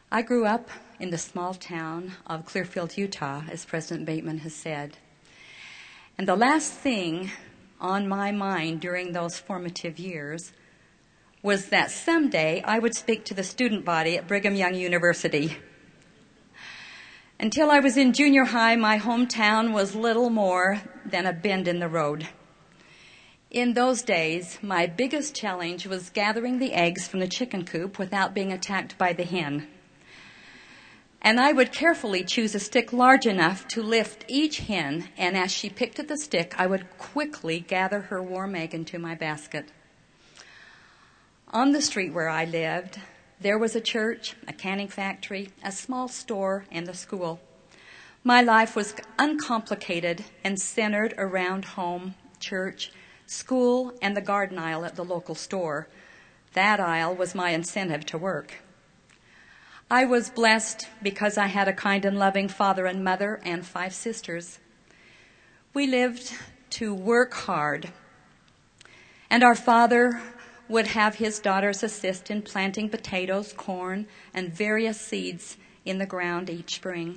I grew up in the small town of Clearfield, Utah, as President Bateman has said. And the last thing on my mind during those formative years was that someday I would speak to the student body at Brigham Young University. Until I was in junior high, my hometown was little more than a bend in the road. In those days, my biggest challenge was gathering the eggs from the chicken coop without being attacked by the hen. And I would carefully choose a stick large enough to lift each hen, and as she picked at the stick, I would quickly gather her warm egg into my basket. On the street where I lived, there was a church, a canning factory, a small store, and a school. My life was uncomplicated and centered around home, church, school, and the garden aisle at the local store. That aisle was my incentive to work. I was blessed because I had a kind and loving father and mother and 5 sisters. We lived to work hard, and our father would have his daughters assist in planting potatoes, corn, and various seeds in the ground each spring.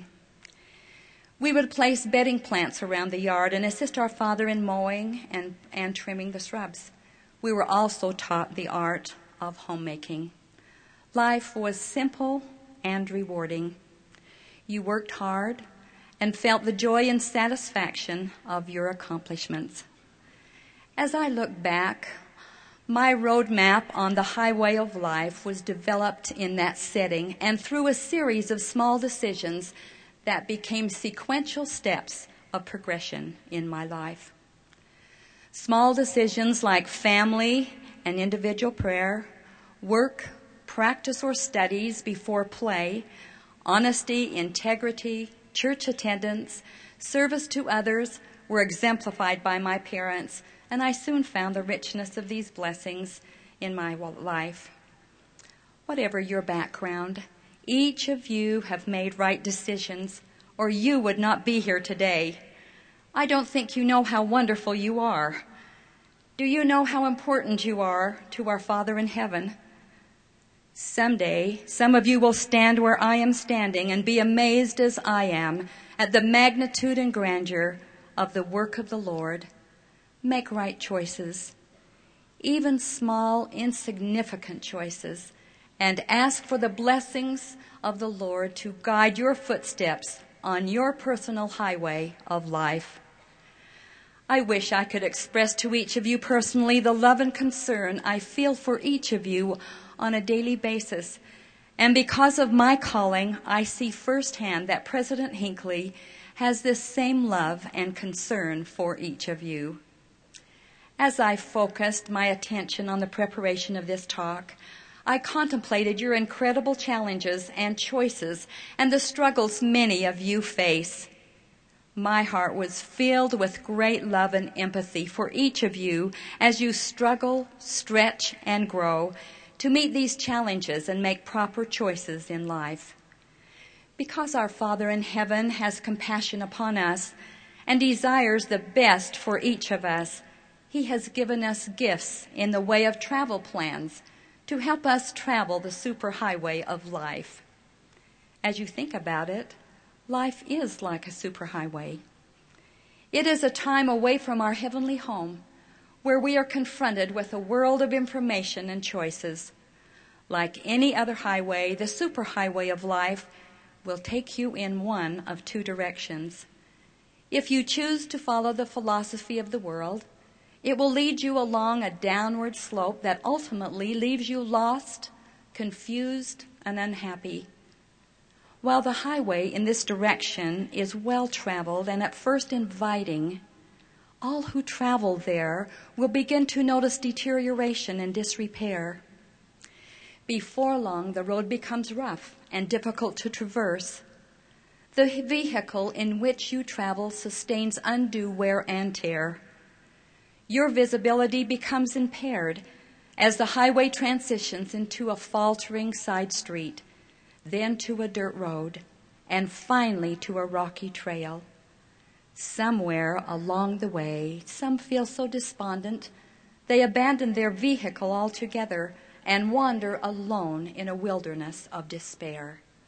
We would place bedding plants around the yard and assist our father in mowing and trimming the shrubs. We were also taught the art of homemaking. Life was simple and rewarding. You worked hard and felt the joy and satisfaction of your accomplishments. As I look back, my roadmap on the highway of life was developed in that setting and through a series of small decisions that became sequential steps of progression in my life. Small decisions like family and individual prayer, work, practice or studies before play, honesty, integrity, church attendance, service to others were exemplified by my parents, and I soon found the richness of these blessings in my life. Whatever your background, each of you have made right decisions, or you would not be here today. I don't think you know how wonderful you are. Do you know how important you are to our Father in heaven? Someday, some of you will stand where I am standing and be amazed as I am at the magnitude and grandeur of the work of the Lord. Make right choices, even small, insignificant choices, and ask for the blessings of the Lord to guide your footsteps on your personal highway of life. I wish I could express to each of you personally the love and concern I feel for each of you on a daily basis. And because of my calling, I see firsthand that President Hinckley has this same love and concern for each of you. As I focused my attention on the preparation of this talk, I contemplated your incredible challenges and choices and the struggles many of you face. My heart was filled with great love and empathy for each of you as you struggle, stretch, and grow to meet these challenges and make proper choices in life. Because our Father in heaven has compassion upon us and desires the best for each of us, He has given us gifts in the way of travel plans to help us travel the superhighway of life. As you think about it, life is like a superhighway. It is a time away from our heavenly home where we are confronted with a world of information and choices. Like any other highway, the superhighway of life will take you in one of 2 directions. If you choose to follow the philosophy of the world, it will lead you along a downward slope that ultimately leaves you lost, confused, and unhappy. While the highway in this direction is well-traveled and at first inviting, all who travel there will begin to notice deterioration and disrepair. Before long, the road becomes rough and difficult to traverse. The vehicle in which you travel sustains undue wear and tear. Your visibility becomes impaired as the highway transitions into a faltering side street, then to a dirt road, and finally to a rocky trail. Somewhere along the way, some feel so despondent, they abandon their vehicle altogether and wander alone in a wilderness of despair.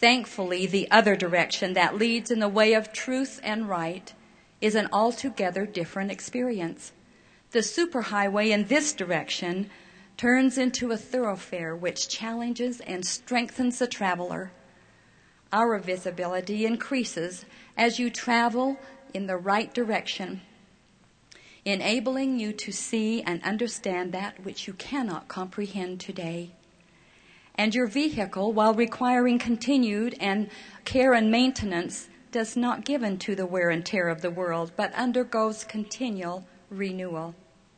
Thankfully, the other direction that leads in the way of truth and right is an altogether different experience. The superhighway in this direction turns into a thoroughfare which challenges and strengthens the traveler. Our visibility increases as you travel in the right direction, enabling you to see and understand that which you cannot comprehend today. And your vehicle, while requiring continued care and maintenance, does not give into the wear and tear of the world, but undergoes continual renewal.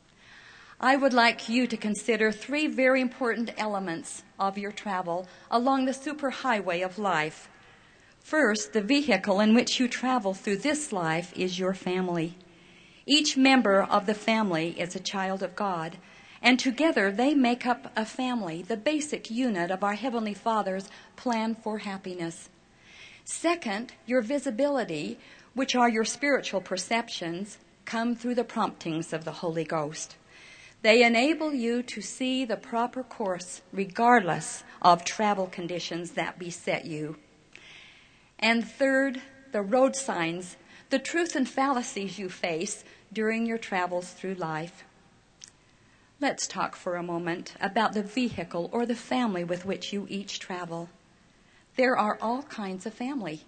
I would like you to consider 3 very important elements of your travel along the superhighway of life. First, the vehicle in which you travel through this life is your family. Each member of the family is a child of God, and together they make up a family, the basic unit of our Heavenly Father's plan for happiness. Second, your visibility, which are your spiritual perceptions, come through the promptings of the Holy Ghost. They enable you to see the proper course regardless of travel conditions that beset you. And third, the road signs, the truth and fallacies you face during your travels through life. Let's talk for a moment about the vehicle or the family with which you each travel. There are all kinds of family.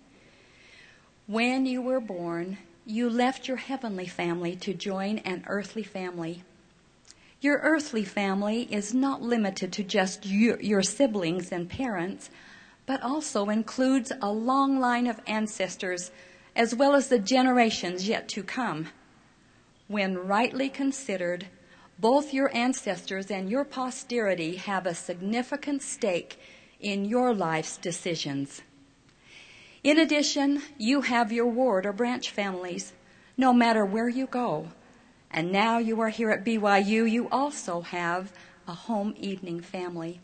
When you were born, you left your heavenly family to join an earthly family. Your earthly family is not limited to just your siblings and parents, but also includes a long line of ancestors as well as the generations yet to come. When rightly considered, both your ancestors and your posterity have a significant stake in your life's decisions. In addition, you have your ward or branch families, no matter where you go. And now you are here at BYU, you also have a home evening family.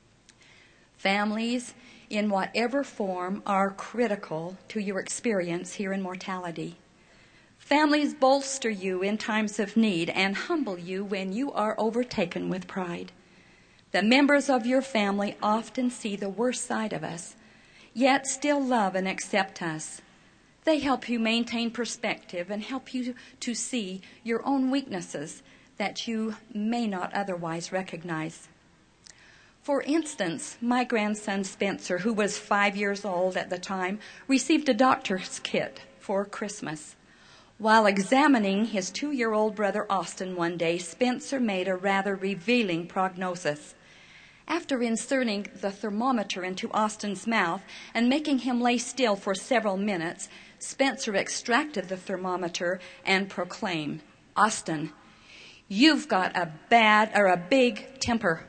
Families, in whatever form, are critical to your experience here in mortality. Families bolster you in times of need and humble you when you are overtaken with pride. The members of your family often see the worst side of us, yet still love and accept us. They help you maintain perspective and help you to see your own weaknesses that you may not otherwise recognize. For instance, my grandson Spencer, who was 5 years old at the time, received a doctor's kit for Christmas. While examining his 2-year-old brother Austin one day, Spencer made a rather revealing prognosis. After inserting the thermometer into Austin's mouth and making him lay still for several minutes, Spencer extracted the thermometer and proclaimed, "Austin, you've got a big temper."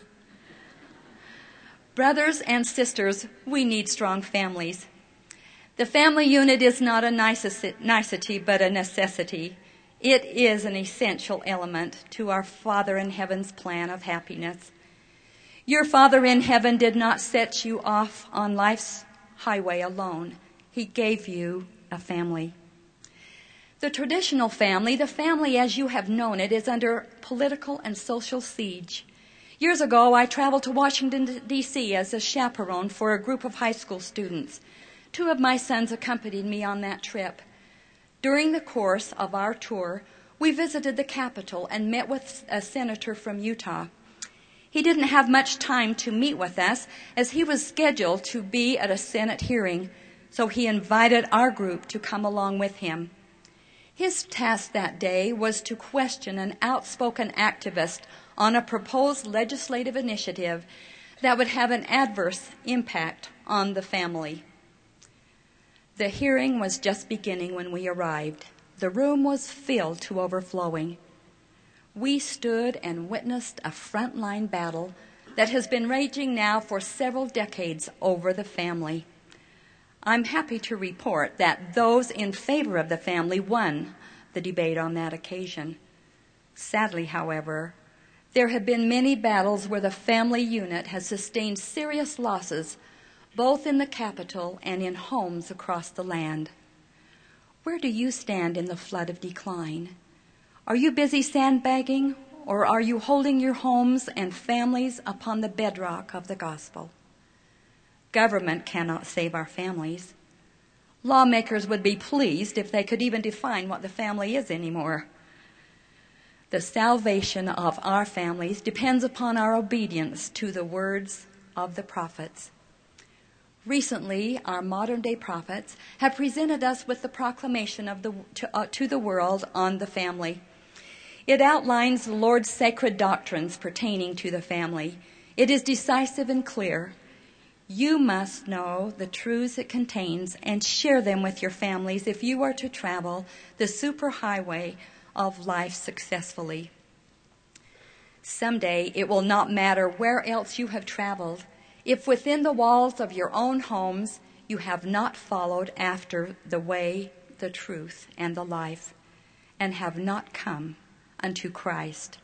Brothers and sisters, we need strong families. The family unit is not a nicety, but a necessity. It is an essential element to our Father in Heaven's plan of happiness. Your Father in Heaven did not set you off on life's highway alone. He gave you a family. The traditional family, the family as you have known it, is under political and social siege. Years ago, I traveled to Washington, D.C. as a chaperone for a group of high school students. 2 of my sons accompanied me on that trip. During the course of our tour, we visited the Capitol and met with a senator from Utah. He didn't have much time to meet with us as he was scheduled to be at a Senate hearing, so he invited our group to come along with him. His task that day was to question an outspoken activist on a proposed legislative initiative that would have an adverse impact on the family. The hearing was just beginning when we arrived. The room was filled to overflowing. We stood and witnessed a frontline battle that has been raging now for several decades over the family. I'm happy to report that those in favor of the family won the debate on that occasion. Sadly, however, there have been many battles where the family unit has sustained serious losses, both in the Capitol and in homes across the land. Where do you stand in the flood of decline? Are you busy sandbagging, or are you holding your homes and families upon the bedrock of the gospel? Government cannot save our families. Lawmakers would be pleased if they could even define what the family is anymore. The salvation of our families depends upon our obedience to the words of the prophets. Recently, our modern-day prophets have presented us with the proclamation of to the world on the family. It outlines the Lord's sacred doctrines pertaining to the family. It is decisive and clear. You must know the truths it contains and share them with your families if you are to travel the superhighway of life successfully. Someday it will not matter where else you have traveled if within the walls of your own homes you have not followed after the way, the truth, and the life, and have not come unto Christ.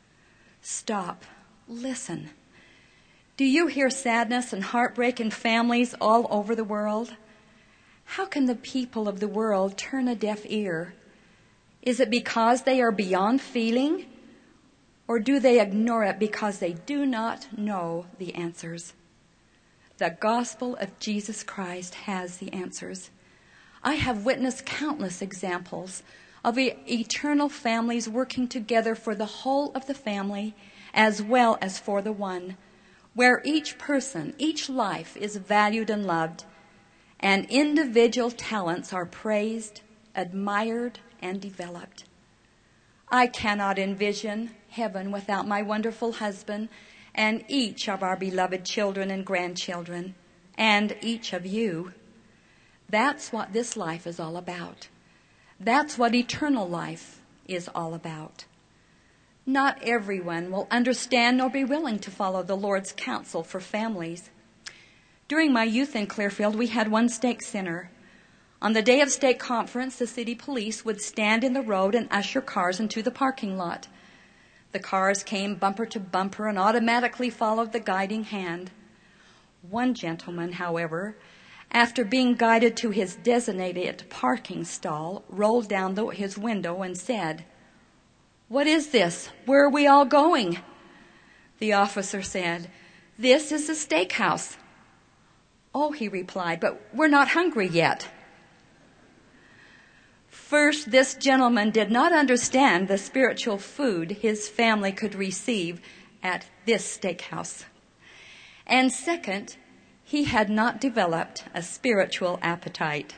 Stop. Listen. Do you hear sadness and heartbreak in families all over the world? How can the people of the world turn a deaf ear? Is it because they are beyond feeling? Or do they ignore it because they do not know the answers? The gospel of Jesus Christ has the answers. I have witnessed countless examples of eternal families working together for the whole of the family as well as for the one, where each person, each life is valued and loved, and individual talents are praised, admired, and developed. I cannot envision heaven without my wonderful husband and each of our beloved children and grandchildren, and each of you. That's what this life is all about. That's what eternal life is all about. Not everyone will understand nor be willing to follow the Lord's counsel for families. During my youth in Clearfield, we had one stake center. On the day of stake conference, the city police would stand in the road and usher cars into the parking lot. The cars came bumper to bumper and automatically followed the guiding hand. One gentleman, however, after being guided to his designated parking stall, rolled down his window and said, "What is this? Where are we all going?" The officer said, "This is the steakhouse." "Oh," he replied, "but we're not hungry yet." First, this gentleman did not understand the spiritual food his family could receive at this steakhouse. And second, he had not developed a spiritual appetite.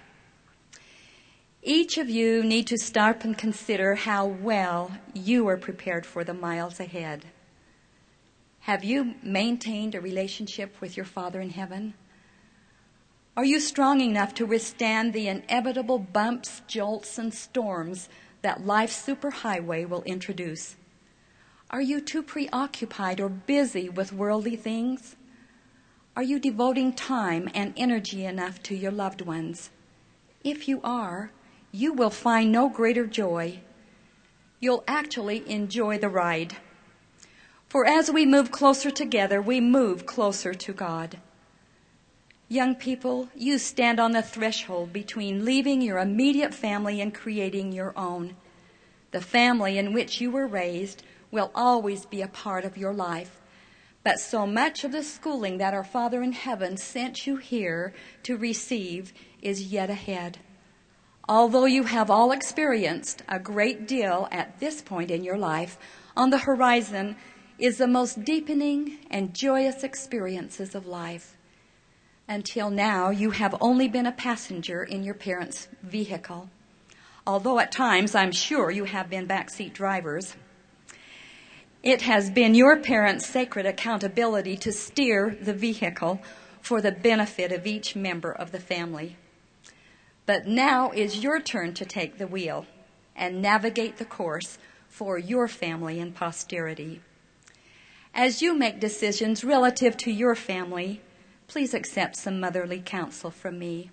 Each of you need to stop and consider how well you are prepared for the miles ahead. Have you maintained a relationship with your Father in heaven? Are you strong enough to withstand the inevitable bumps, jolts, and storms that life's superhighway will introduce? Are you too preoccupied or busy with worldly things? Are you devoting time and energy enough to your loved ones? If you are, you will find no greater joy. You'll actually enjoy the ride. For as we move closer together, we move closer to God. Young people, you stand on the threshold between leaving your immediate family and creating your own. The family in which you were raised will always be a part of your life. But so much of the schooling that our Father in heaven sent you here to receive is yet ahead. Although you have all experienced a great deal at this point in your life, on the horizon is the most deepening and joyous experiences of life. Until now, you have only been a passenger in your parents' vehicle, although at times I'm sure you have been backseat drivers. It has been your parents' sacred accountability to steer the vehicle for the benefit of each member of the family. But now is your turn to take the wheel and navigate the course for your family and posterity. As you make decisions relative to your family, please accept some motherly counsel from me.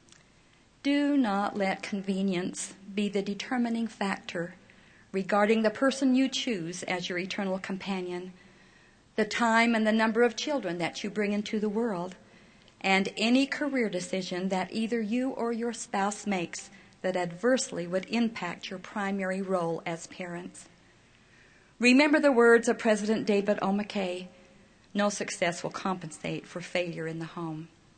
Do not let convenience be the determining factor regarding the person you choose as your eternal companion, the time and the number of children that you bring into the world, and any career decision that either you or your spouse makes that adversely would impact your primary role as parents. Remember the words of President David O. McKay, "No success will compensate for failure in the home."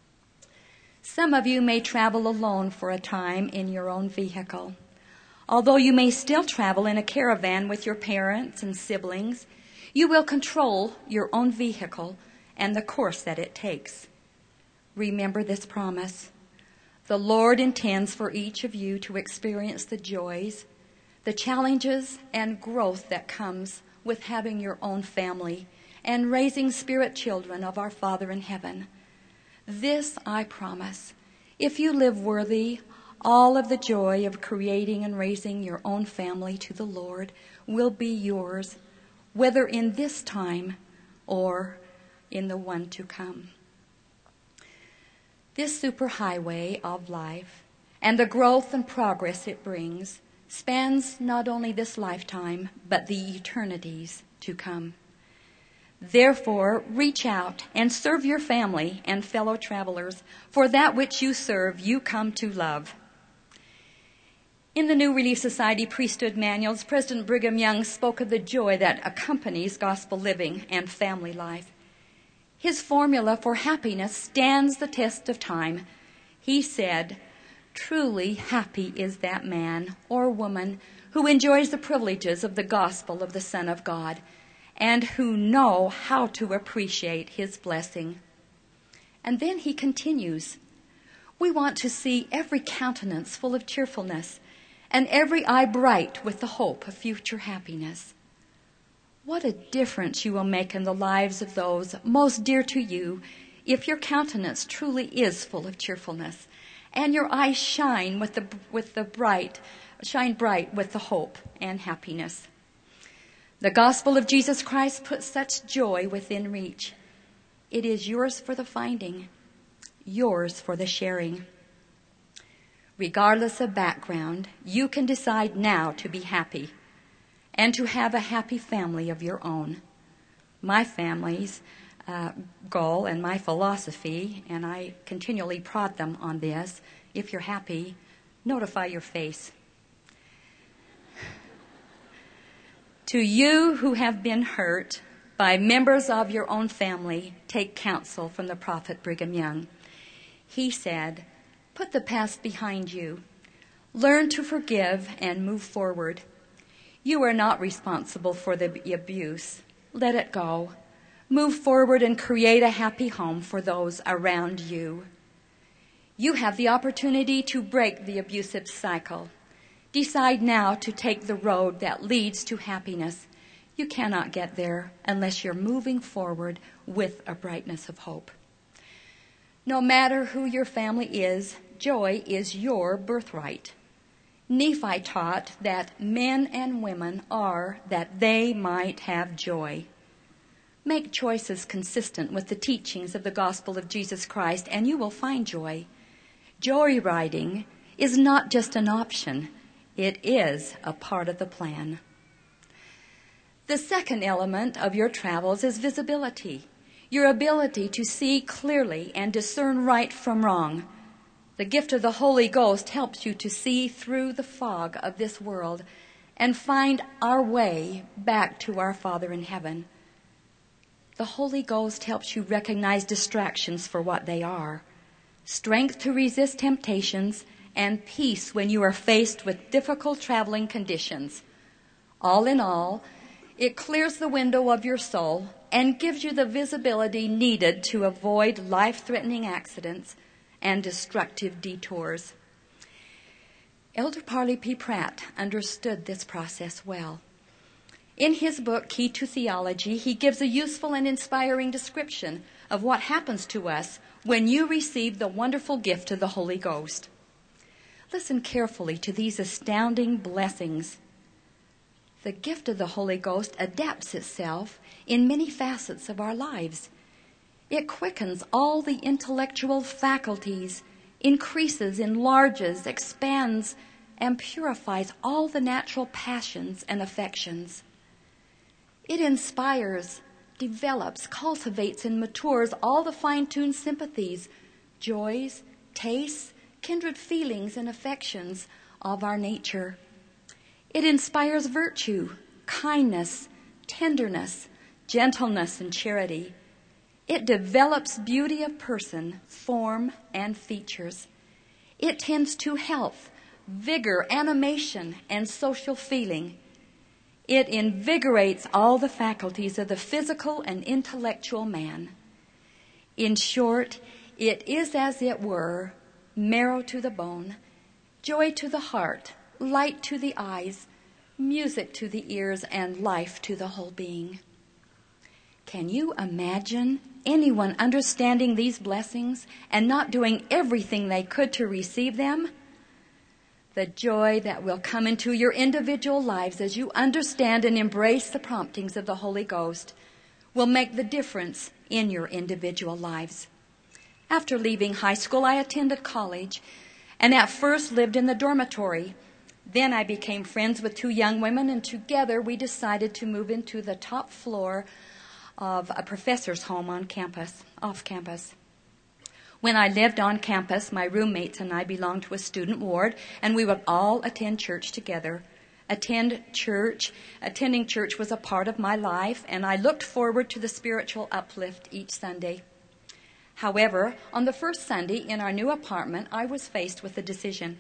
Some of you may travel alone for a time in your own vehicle. Although you may still travel in a caravan with your parents and siblings, you will control your own vehicle and the course that it takes. Remember this promise. The Lord intends for each of you to experience the joys, the challenges, and growth that comes with having your own family and raising spirit children of our Father in heaven. This I promise. If you live worthy, all of the joy of creating and raising your own family to the Lord will be yours, whether in this time or in the one to come. This superhighway of life and the growth and progress it brings spans not only this lifetime, but the eternities to come. Therefore, reach out and serve your family and fellow travelers, for that which you serve you come to love. In the New Relief Society Priesthood Manuals, President Brigham Young spoke of the joy that accompanies gospel living and family life. His formula for happiness stands the test of time. He said, "Truly happy is that man or woman who enjoys the privileges of the gospel of the Son of God and who know how to appreciate his blessing." And then he continues, "We want to see every countenance full of cheerfulness and every eye bright with the hope of future happiness." What a difference you will make in the lives of those most dear to you if your countenance truly is full of cheerfulness and your eyes shine bright with the hope and happiness. The gospel of Jesus Christ puts such joy within reach. It is yours for the finding, yours for the sharing. Regardless of background, you can decide now to be happy and to have a happy family of your own. My family's goal and my philosophy, and I continually prod them on this, if you're happy, notify your face. To you who have been hurt by members of your own family, take counsel from the prophet Brigham Young. He said, "Put the past behind you. Learn to forgive and move forward. You are not responsible for the abuse. Let it go. Move forward and create a happy home for those around you. You have the opportunity to break the abusive cycle. Decide now to take the road that leads to happiness. You cannot get there unless you're moving forward with a brightness of hope." No matter who your family is, joy is your birthright. Nephi taught that men and women are that they might have joy. Make choices consistent with the teachings of the gospel of Jesus Christ, and you will find joy. Joyriding is not just an option. It is a part of the plan. The second element of your travels is visibility, your ability to see clearly and discern right from wrong. The gift of the Holy Ghost helps you to see through the fog of this world and find our way back to our Father in heaven. The Holy Ghost helps you recognize distractions for what they are, strength to resist temptations, and peace when you are faced with difficult traveling conditions. All in all, it clears the window of your soul and gives you the visibility needed to avoid life-threatening accidents and destructive detours. Elder Parley P. Pratt understood this process well. In his book, Key to Theology, he gives a useful and inspiring description of what happens to us when you receive the wonderful gift of the Holy Ghost. Listen carefully to these astounding blessings. The gift of the Holy Ghost adapts itself in many facets of our lives. It quickens all the intellectual faculties, increases, enlarges, expands, and purifies all the natural passions and affections. It inspires, develops, cultivates, and matures all the fine-tuned sympathies, joys, tastes, kindred feelings, and affections of our nature. It inspires virtue, kindness, tenderness, gentleness, and charity. It develops beauty of person, form, and features. It tends to health, vigor, animation, and social feeling. It invigorates all the faculties of the physical and intellectual man. In short, it is, as it were, marrow to the bone, joy to the heart, light to the eyes, music to the ears, and life to the whole being. Can you imagine anyone understanding these blessings and not doing everything they could to receive them? The joy that will come into your individual lives as you understand and embrace the promptings of the Holy Ghost will make the difference in your individual lives. After leaving high school, I attended college and at first lived in the dormitory. Then I became friends with two young women, and together we decided to move into the top floor of a professor's home on campus, off campus. When I lived on campus, my roommates and I belonged to a student ward, and we would all attend church together. Attending church was a part of my life, and I looked forward to the spiritual uplift each Sunday. However, on the first Sunday in our new apartment, I was faced with a decision.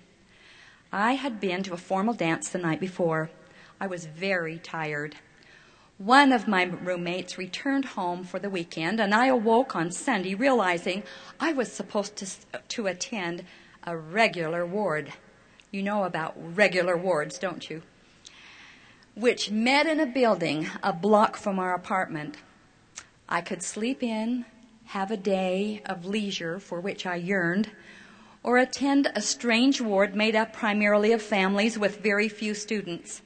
I had been to a formal dance the night before. I was very tired. One of my roommates returned home for the weekend, and I awoke on Sunday realizing I was supposed to attend a regular ward. You know about regular wards, don't you? Which met in a building a block from our apartment. I could sleep in, have a day of leisure for which I yearned, or attend a strange ward made up primarily of families with very few students.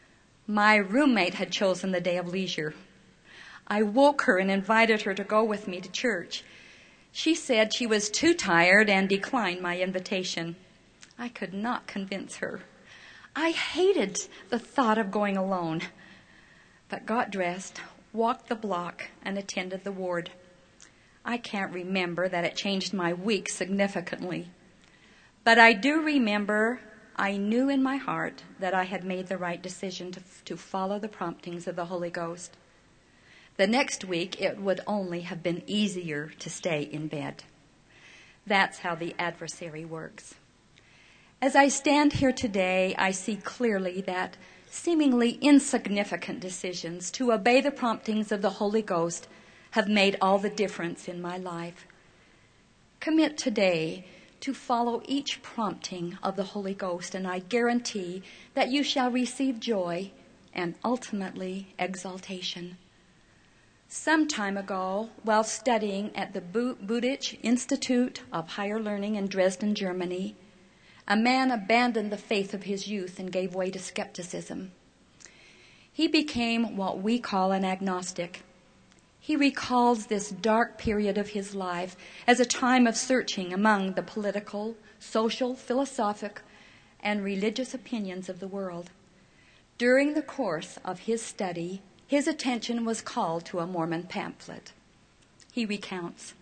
My roommate had chosen the day of leisure. I woke her and invited her to go with me to church. She said she was too tired and declined my invitation. I could not convince her. I hated the thought of going alone, but got dressed, walked the block, and attended the ward. I can't remember that it changed my week significantly, but I do remember I knew in my heart that I had made the right decision to follow the promptings of the Holy Ghost. The next week, it would only have been easier to stay in bed. That's how the adversary works. As I stand here today, I see clearly that seemingly insignificant decisions to obey the promptings of the Holy Ghost have made all the difference in my life. Commit today to follow each prompting of the Holy Ghost, and I guarantee that you shall receive joy and ultimately exaltation. Some time ago, while studying at the Budich Institute of Higher Learning in Dresden, Germany, a man abandoned the faith of his youth and gave way to skepticism. He became what we call an agnostic. He recalls this dark period of his life as a time of searching among the political, social, philosophic, and religious opinions of the world. During the course of his study, his attention was called to a Mormon pamphlet. He recounts,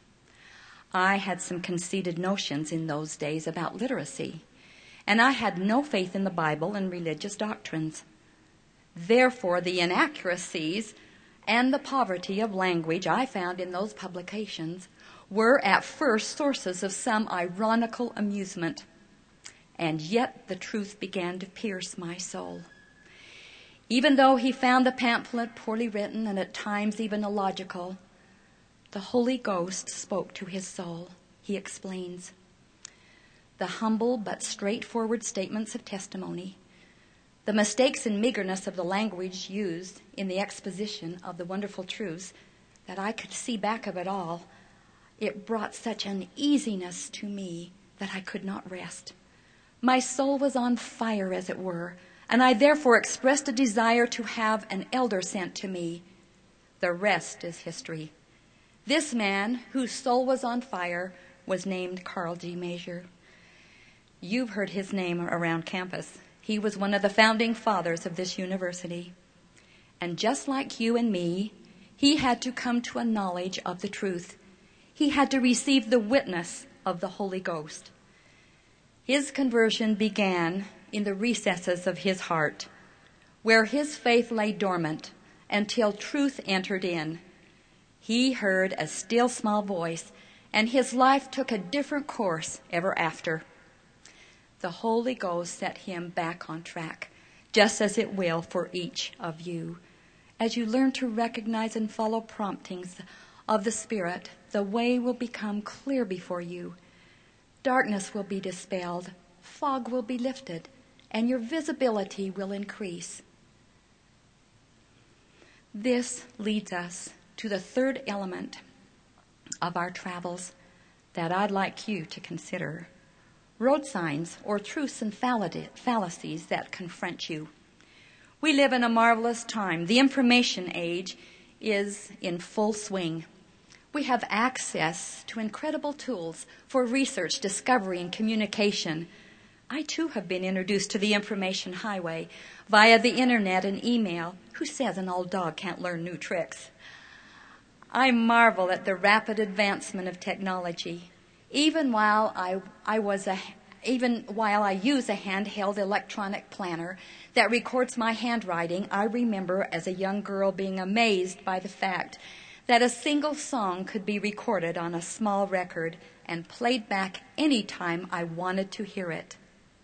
"I had some conceited notions in those days about literacy, and I had no faith in the Bible and religious doctrines. Therefore, the inaccuracies and the poverty of language I found in those publications were at first sources of some ironical amusement, and yet the truth began to pierce my soul." Even though he found the pamphlet poorly written and at times even illogical, the Holy Ghost spoke to his soul. He explains, "The humble but straightforward statements of testimony, the mistakes and meagerness of the language used in the exposition of the wonderful truths, that I could see back of it all, it brought such uneasiness to me that I could not rest. My soul was on fire, as it were, and I therefore expressed a desire to have an elder sent to me. The rest is history." This man, whose soul was on fire, was named Carl G. Major. You've heard his name around campus. He was one of the founding fathers of this university. And just like you and me, he had to come to a knowledge of the truth. He had to receive the witness of the Holy Ghost. His conversion began in the recesses of his heart, where his faith lay dormant until truth entered in. He heard a still small voice, and his life took a different course ever after. The Holy Ghost set him back on track, just as it will for each of you. As you learn to recognize and follow promptings of the Spirit, the way will become clear before you. Darkness will be dispelled, fog will be lifted, and your visibility will increase. This leads us to the third element of our travels that I'd like you to consider: road signs, or truths and fallacies that confront you. We live in a marvelous time. The information age is in full swing. We have access to incredible tools for research, discovery, and communication. I too have been introduced to the information highway via the internet and email. Who says an old dog can't learn new tricks? I marvel at the rapid advancement of technology. Even while I use a handheld electronic planner that records my handwriting, I remember as a young girl being amazed by the fact that a single song could be recorded on a small record and played back any time I wanted to hear it.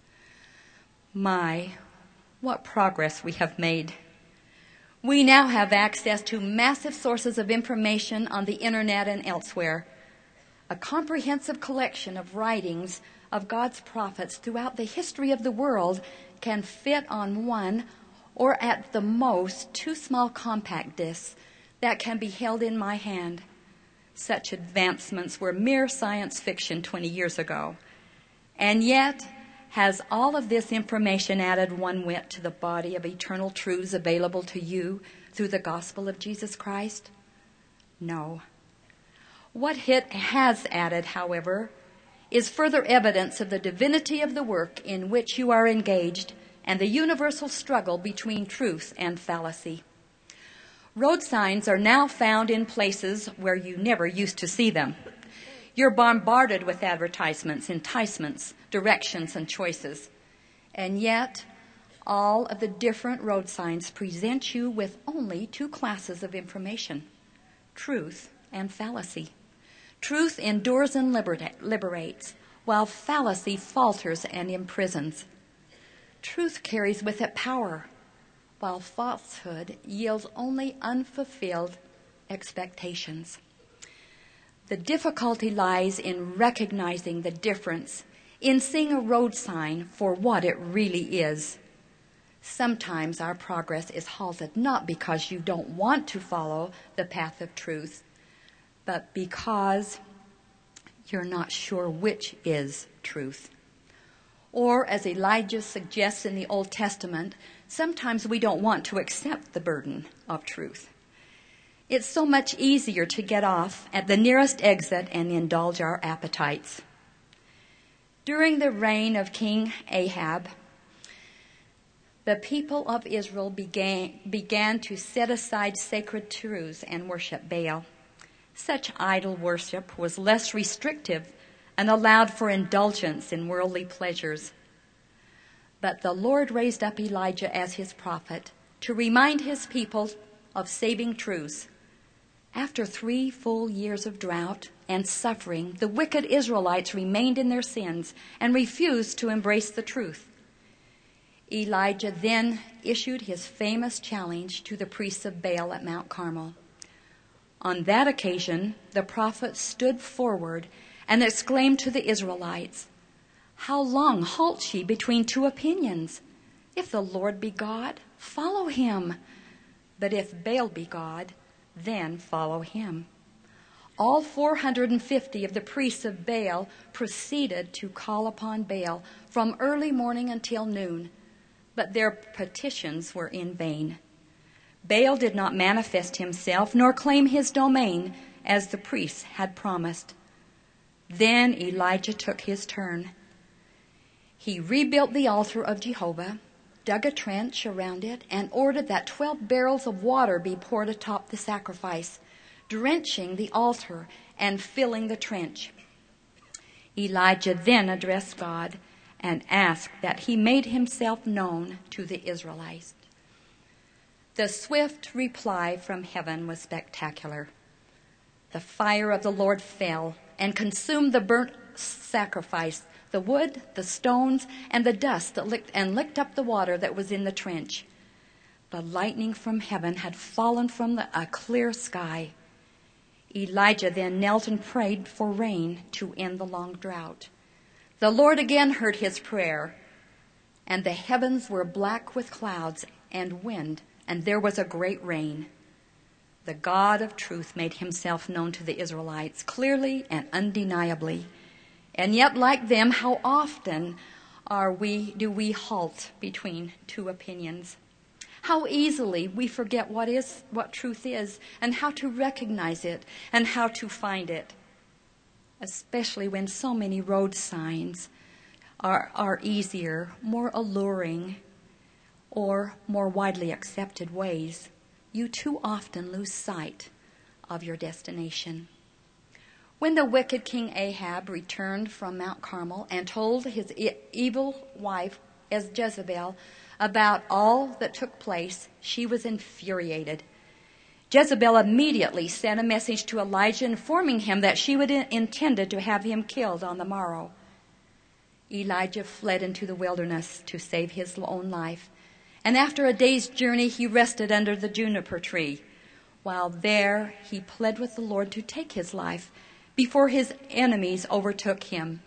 My, what progress we have made. We now have access to massive sources of information on the internet and elsewhere. A comprehensive collection of writings of God's prophets throughout the history of the world can fit on one or at the most two small compact discs that can be held in my hand. Such advancements were mere science fiction 20 years ago. And yet, has all of this information added one whit to the body of eternal truths available to you through the gospel of Jesus Christ? No. What it has added, however, is further evidence of the divinity of the work in which you are engaged and the universal struggle between truth and fallacy. Road signs are now found in places where you never used to see them. You're bombarded with advertisements, enticements, directions, and choices. And yet, all of the different road signs present you with only two classes of information: truth and fallacy. Truth endures and liberates, while fallacy falters and imprisons. Truth carries with it power, while falsehood yields only unfulfilled expectations. The difficulty lies in recognizing the difference, in seeing a road sign for what it really is. Sometimes our progress is halted not because you don't want to follow the path of truth, but because you're not sure which is truth. Or, as Elijah suggests in the Old Testament, sometimes we don't want to accept the burden of truth. It's so much easier to get off at the nearest exit and indulge our appetites. During the reign of King Ahab, the people of Israel began to set aside sacred truths and worship Baal. Such idol worship was less restrictive and allowed for indulgence in worldly pleasures. But the Lord raised up Elijah as his prophet to remind his people of saving truths. After 3 full years of drought and suffering, the wicked Israelites remained in their sins and refused to embrace the truth. Elijah then issued his famous challenge to the priests of Baal at Mount Carmel. On that occasion, the prophet stood forward and exclaimed to the Israelites, "How long halt ye between two opinions? If the Lord be God, follow him. But if Baal be God, then follow him." All 450 of the priests of Baal proceeded to call upon Baal from early morning until noon, but their petitions were in vain. Baal did not manifest himself nor claim his domain as the priests had promised. Then Elijah took his turn. He rebuilt the altar of Jehovah, dug a trench around it, and ordered that 12 barrels of water be poured atop the sacrifice, drenching the altar and filling the trench. Elijah then addressed God and asked that he made himself known to the Israelites. The swift reply from heaven was spectacular. The fire of the Lord fell and consumed the burnt sacrifice, the wood, the stones, and the dust that licked up the water that was in the trench. The lightning from heaven had fallen from a clear sky. Elijah then knelt and prayed for rain to end the long drought. The Lord again heard his prayer, and the heavens were black with clouds and wind, and there was a great rain. The God of truth made himself known to the Israelites clearly and undeniably. And yet, like them, how often do we halt between two opinions? How easily we forget what truth is and how to recognize it and how to find it. Especially when so many road signs are easier, more alluring, or more widely accepted ways. You too often lose sight of your destination. When the wicked King Ahab returned from Mount Carmel and told his evil wife, as Jezebel, about all that took place, she was infuriated. Jezebel immediately sent a message to Elijah informing him that she intended to have him killed on the morrow. Elijah fled into the wilderness to save his own life, and after a day's journey he rested under the juniper tree. While there he pled with the Lord to take his life before his enemies overtook him.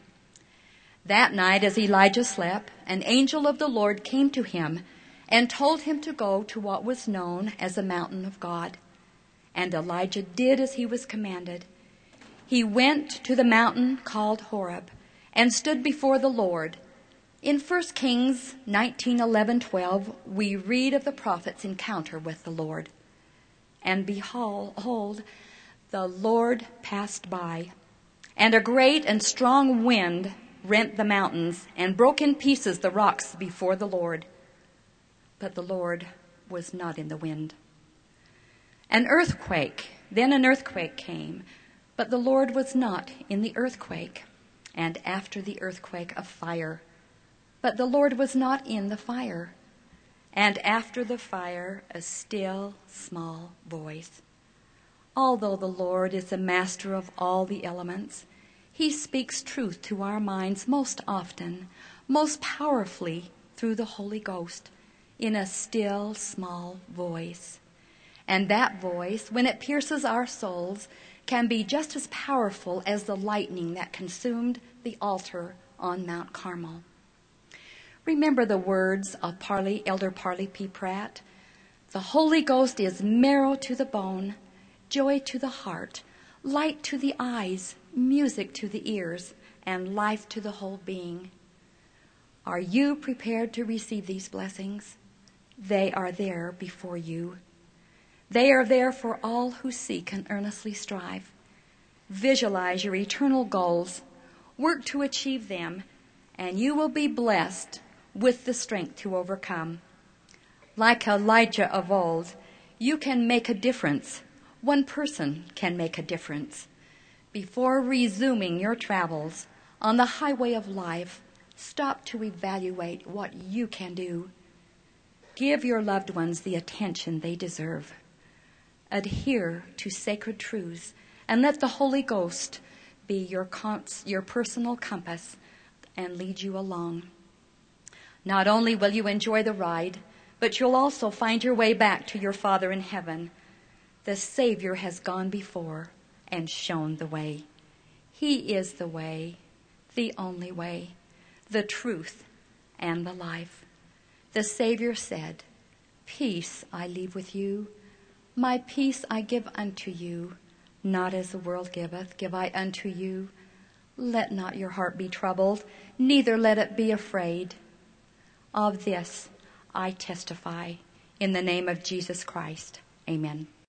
That night, as Elijah slept, an angel of the Lord came to him and told him to go to what was known as the mountain of God. And Elijah did as he was commanded. He went to the mountain called Horeb and stood before the Lord. In 1 Kings 19:11-12, we read of the prophet's encounter with the Lord. And behold, the Lord passed by, and a great and strong wind rent the mountains and broke in pieces the rocks before the Lord. But the Lord was not in the wind. Then an earthquake came, but the Lord was not in the earthquake. And after the earthquake, a fire, but the Lord was not in the fire. And after the fire, a still, small voice. Although the Lord is the master of all the elements, he speaks truth to our minds most often, most powerfully through the Holy Ghost, in a still, small voice. And that voice, when it pierces our souls, can be just as powerful as the lightning that consumed the altar on Mount Carmel. Remember the words of Elder Parley P. Pratt. The Holy Ghost is marrow to the bone, joy to the heart, light to the eyes, music to the ears, and life to the whole being. Are you prepared to receive these blessings? They are there before you. They are there for all who seek and earnestly strive. Visualize your eternal goals, work to achieve them, and you will be blessed with the strength to overcome. Like Elijah of old, you can make a difference. One person can make a difference. Before resuming your travels on the highway of life, stop to evaluate what you can do. Give your loved ones the attention they deserve. Adhere to sacred truths and let the Holy Ghost be your personal compass and lead you along. Not only will you enjoy the ride, but you'll also find your way back to your Father in heaven. The Savior has gone before and shown the way. He is the way, the only way, the truth, and the life. The Savior said, "Peace I leave with you, my peace I give unto you. Not as the world giveth, give I unto you. Let not your heart be troubled, neither let it be afraid." Of this I testify in the name of Jesus Christ. Amen.